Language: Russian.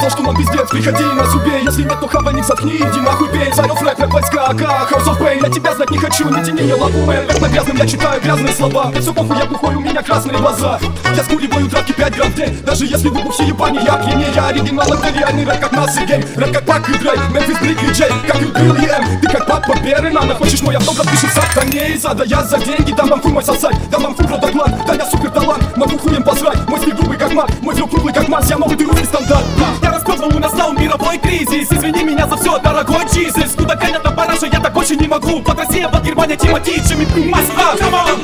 сказал, что нам пиздец. Приходи и нас убей, если нет, то хаваник заткни. Иди нахуй пей, зарёт рэп, рэп войска, АК, House of Pain. Я тебя знать не хочу, не тяни, я лапу, мэн. Рэп на грязном, я читаю грязные слова. Мне всё похуй, я глухой, у меня красные глаза. Я скуриваю травки 5 грамм в день. Даже если вы все ебани, я пьянее. Я оригинал, это реальный рэп, как нас и гейм. Рэп как Пак и Дрейк, Мемфис, Блик и Джей. Как Юбил и М, ты как папа Беренана. Хочешь мой автограф, пиши сак, не из ада. Я за деньги, дам вам хуй мой сосать. Дам вам хуй протоклан, да я супер талант. Могу хуем посрать, мой стиль грубый как мат. Мой флёв круглый как Марс, я новый, ты русский стандарт. Я распёрнул, у нас стал мировой кризис. Извини меня за все, дорогой Jesus. Куда конят на параша, я так больше не могу. Под Россия, под Германия, Тимати, Джимми, мастер.